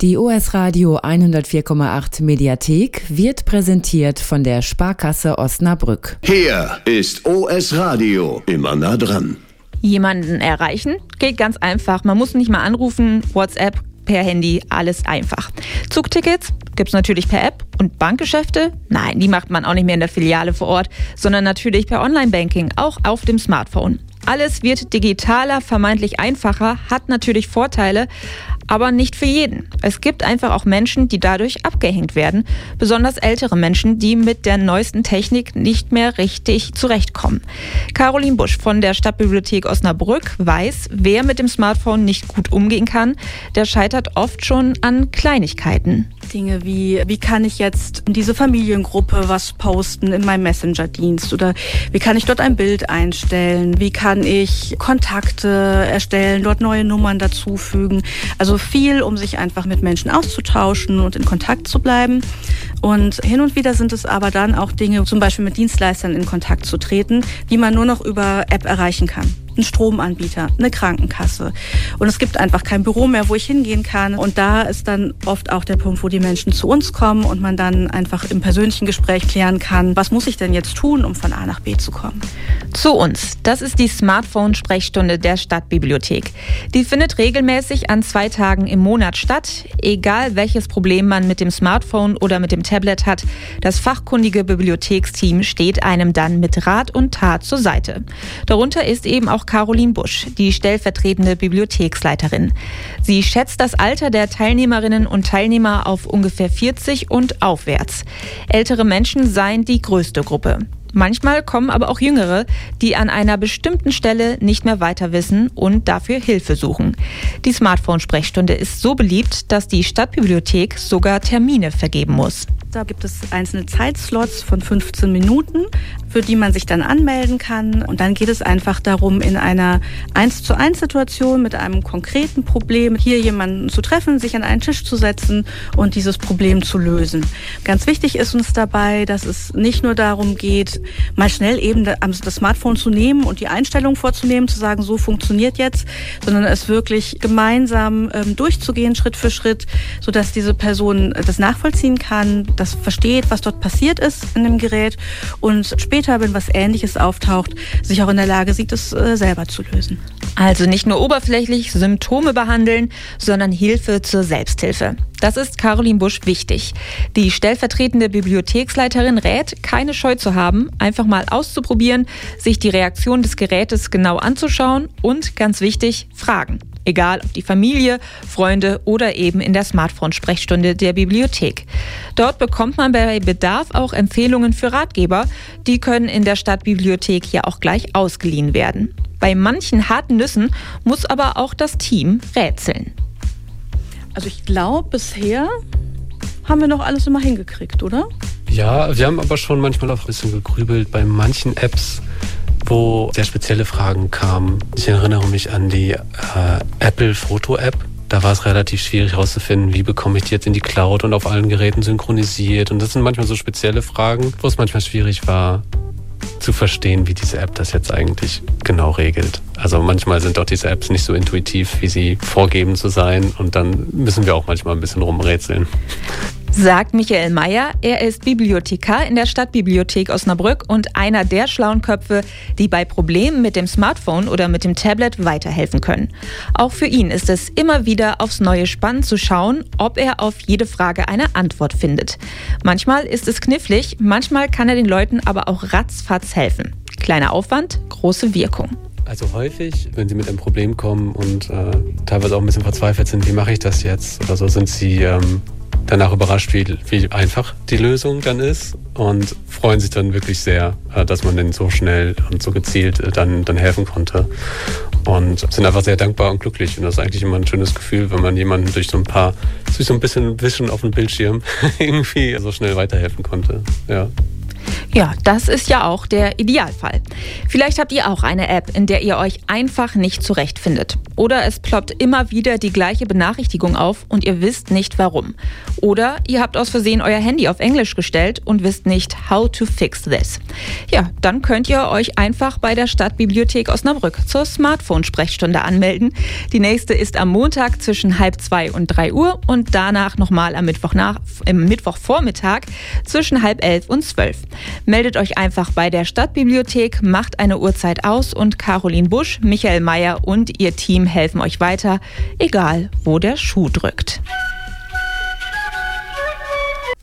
Die OS Radio 104,8 Mediathek wird präsentiert von der Sparkasse Osnabrück. Hier ist OS Radio, immer nah dran. Jemanden erreichen? Geht ganz einfach. Man muss nicht mal anrufen, WhatsApp, per Handy, alles einfach. Zugtickets gibt's natürlich per App und Bankgeschäfte? Nein, die macht man auch nicht mehr in der Filiale vor Ort, sondern natürlich per Online-Banking, auch auf dem Smartphone. Alles wird digitaler, vermeintlich einfacher, hat natürlich Vorteile, aber nicht für jeden. Es gibt einfach auch Menschen, die dadurch abgehängt werden, besonders ältere Menschen, die mit der neuesten Technik nicht mehr richtig zurechtkommen. Caroline Busch von der Stadtbibliothek Osnabrück weiß, wer mit dem Smartphone nicht gut umgehen kann, der scheitert oft schon an Kleinigkeiten. Dinge wie kann ich jetzt in diese Familiengruppe was posten in meinem Messenger-Dienst oder wie kann ich dort ein Bild einstellen, wie kann ich Kontakte erstellen, dort neue Nummern dazufügen. Also viel, um sich einfach mit Menschen auszutauschen und in Kontakt zu bleiben. Und hin und wieder sind es aber dann auch Dinge, zum Beispiel mit Dienstleistern in Kontakt zu treten, die man nur noch über App erreichen kann. Ein Stromanbieter, eine Krankenkasse. Und es gibt einfach kein Büro mehr, wo ich hingehen kann. Und da ist dann oft auch der Punkt, wo die Menschen zu uns kommen und man dann einfach im persönlichen Gespräch klären kann, was muss ich denn jetzt tun, um von A nach B zu kommen. Zu uns. Das ist die Smartphone-Sprechstunde der Stadtbibliothek. Die findet regelmäßig an 2 Tagen im Monat statt. Egal welches Problem man mit dem Smartphone oder mit dem Tablet hat, das fachkundige Bibliotheksteam steht einem dann mit Rat und Tat zur Seite. Darunter ist eben auch Caroline Busch, die stellvertretende Bibliotheksleiterin. Sie schätzt das Alter der Teilnehmerinnen und Teilnehmer auf ungefähr 40 und aufwärts. Ältere Menschen seien die größte Gruppe. Manchmal kommen aber auch Jüngere, die an einer bestimmten Stelle nicht mehr weiter wissen und dafür Hilfe suchen. Die Smartphone-Sprechstunde ist so beliebt, dass die Stadtbibliothek sogar Termine vergeben muss. Da gibt es einzelne Zeitslots von 15 Minuten, für die man sich dann anmelden kann. Und dann geht es einfach darum, in einer 1:1-Situation mit einem konkreten Problem hier jemanden zu treffen, sich an einen Tisch zu setzen und dieses Problem zu lösen. Ganz wichtig ist uns dabei, dass es nicht nur darum geht, mal schnell eben das Smartphone zu nehmen und die Einstellung vorzunehmen, zu sagen, so funktioniert jetzt, sondern es wirklich gemeinsam durchzugehen, Schritt für Schritt, sodass diese Person das nachvollziehen kann, das versteht, was dort passiert ist in dem Gerät und später, wenn was Ähnliches auftaucht, sich auch in der Lage sieht, es selber zu lösen. Also nicht nur oberflächlich Symptome behandeln, sondern Hilfe zur Selbsthilfe. Das ist Caroline Busch wichtig. Die stellvertretende Bibliotheksleiterin rät, keine Scheu zu haben, einfach mal auszuprobieren, sich die Reaktion des Gerätes genau anzuschauen und, ganz wichtig, fragen. Egal ob die Familie, Freunde oder eben in der Smartphone-Sprechstunde der Bibliothek. Dort bekommt man bei Bedarf auch Empfehlungen für Ratgeber. Die können in der Stadtbibliothek ja auch gleich ausgeliehen werden. Bei manchen harten Nüssen muss aber auch das Team rätseln. Also ich glaube, bisher haben wir noch alles immer hingekriegt, oder? Ja, wir haben aber schon manchmal auch ein bisschen gegrübelt bei manchen Apps, wo sehr spezielle Fragen kamen. Ich erinnere mich an die Apple Foto-App. Da war es relativ schwierig herauszufinden, wie bekomme ich die jetzt in die Cloud und auf allen Geräten synchronisiert. Und das sind manchmal so spezielle Fragen, wo es manchmal schwierig war zu verstehen, wie diese App das jetzt eigentlich genau regelt. Also manchmal sind auch diese Apps nicht so intuitiv, wie sie vorgeben zu sein. Und dann müssen wir auch manchmal ein bisschen rumrätseln. Sagt Michael Meyer. Er ist Bibliothekar in der Stadtbibliothek Osnabrück und einer der schlauen Köpfe, die bei Problemen mit dem Smartphone oder mit dem Tablet weiterhelfen können. Auch für ihn ist es immer wieder aufs Neue spannend zu schauen, ob er auf jede Frage eine Antwort findet. Manchmal ist es knifflig, manchmal kann er den Leuten aber auch ratzfatz helfen. Kleiner Aufwand, große Wirkung. Also häufig, wenn sie mit einem Problem kommen und teilweise auch ein bisschen verzweifelt sind, wie mache ich das jetzt? Oder so, sind sie danach überrascht, wie einfach die Lösung dann ist und freuen sich dann wirklich sehr, dass man denen so schnell und so gezielt dann helfen konnte und sind einfach sehr dankbar und glücklich. Und das ist eigentlich immer ein schönes Gefühl, wenn man jemanden durch so ein bisschen Wischen auf dem Bildschirm irgendwie so schnell weiterhelfen konnte. Ja. Ja, das ist ja auch der Idealfall. Vielleicht habt ihr auch eine App, in der ihr euch einfach nicht zurechtfindet. Oder es ploppt immer wieder die gleiche Benachrichtigung auf und ihr wisst nicht warum. Oder ihr habt aus Versehen euer Handy auf Englisch gestellt und wisst nicht, how to fix this. Ja, dann könnt ihr euch einfach bei der Stadtbibliothek Osnabrück zur Smartphone-Sprechstunde anmelden. Die nächste ist am Montag zwischen 12:30 und 3 Uhr und danach nochmal am Mittwochvormittag zwischen 10:30 und 12. Meldet euch einfach bei der Stadtbibliothek, macht eine Uhrzeit aus und Caroline Busch, Michael Meyer und ihr Team helfen euch weiter, egal wo der Schuh drückt.